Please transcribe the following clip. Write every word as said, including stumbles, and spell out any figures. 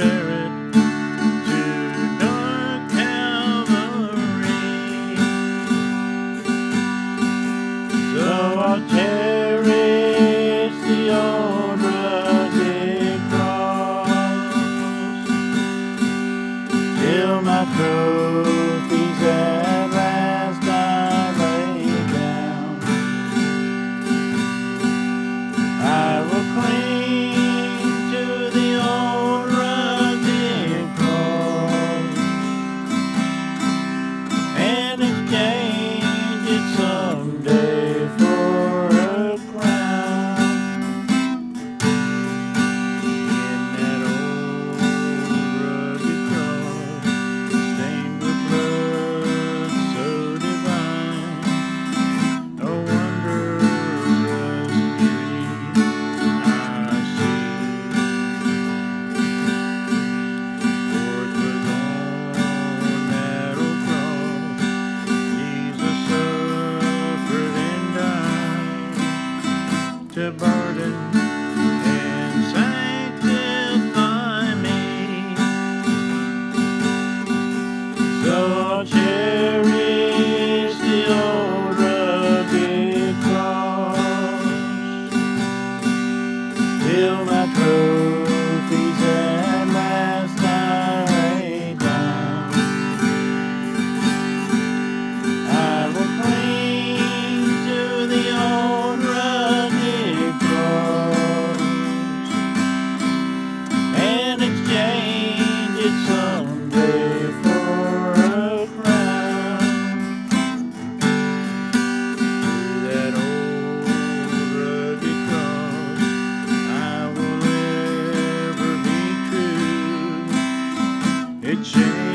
bear it to dark Calvary. So I'll cherish the old rugged cross till my trophies at last I lay down. I will cling to the old rugged cross and exchange it someday for a crown. In that old rugged cross, stained with blood so divine, no wonder was beauty I see. For it was on that old cross Jesus suffered and died to pardon and sanctify me. So I'll cherish the old rugged cross till my trophies at last I lay down. I will cling to the old rugged cross and exchange it someday for a crown. To that old rugged cross I will ever be true. It changed